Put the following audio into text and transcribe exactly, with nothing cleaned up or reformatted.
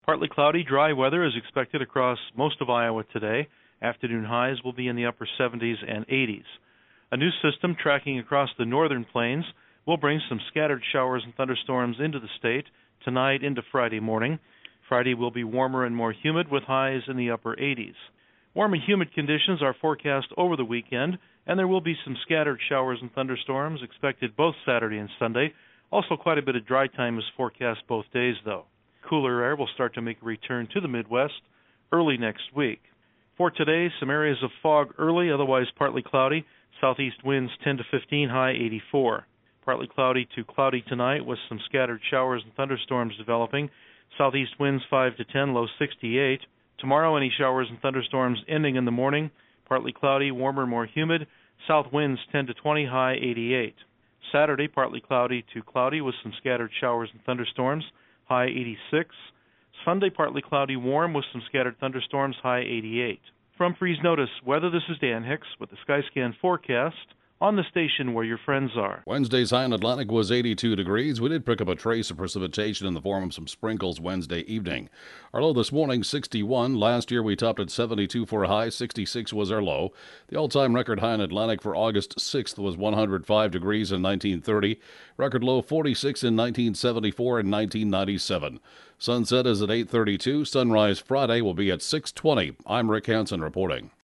Partly cloudy, dry weather is expected across most of Iowa today. Afternoon highs will be in the upper seventies and eighties. A new system tracking across the northern plains will bring some scattered showers and thunderstorms into the state tonight into Friday morning. Friday will be warmer and more humid with highs in the upper eighties. Warm and humid conditions are forecast over the weekend, and there will be some scattered showers and thunderstorms expected both Saturday and Sunday. Also, quite a bit of dry time is forecast both days, though. Cooler air will start to make a return to the Midwest early next week. For today, some areas of fog early, otherwise partly cloudy. Southeast winds ten to fifteen, high eighty-four. Partly cloudy to cloudy tonight with some scattered showers and thunderstorms developing. Southeast winds five to ten, low sixty-eight. Tomorrow, any showers and thunderstorms ending in the morning. Partly cloudy, warmer, more humid. South winds ten to twenty, high eighty-eight. Saturday, partly cloudy to cloudy with some scattered showers and thunderstorms, high eighty-six. Sunday, partly cloudy, warm with some scattered thunderstorms, high eighty-eight. From Freeze Notice Weather, this is Dan Hicks with the Skyscan forecast on the station where your friends are. Wednesday's high in Atlantic was eighty-two degrees. We did pick up a trace of precipitation in the form of some sprinkles Wednesday evening. Our low this morning, sixty-one. Last year we topped at seventy-two for a high. sixty-six was our low. The all-time record high in Atlantic for August sixth was one hundred five degrees in nineteen thirty. Record low forty-six in nineteen seventy-four and nineteen ninety-seven. Sunset is at eight thirty-two. Sunrise Friday will be at six twenty. I'm Rick Hansen reporting.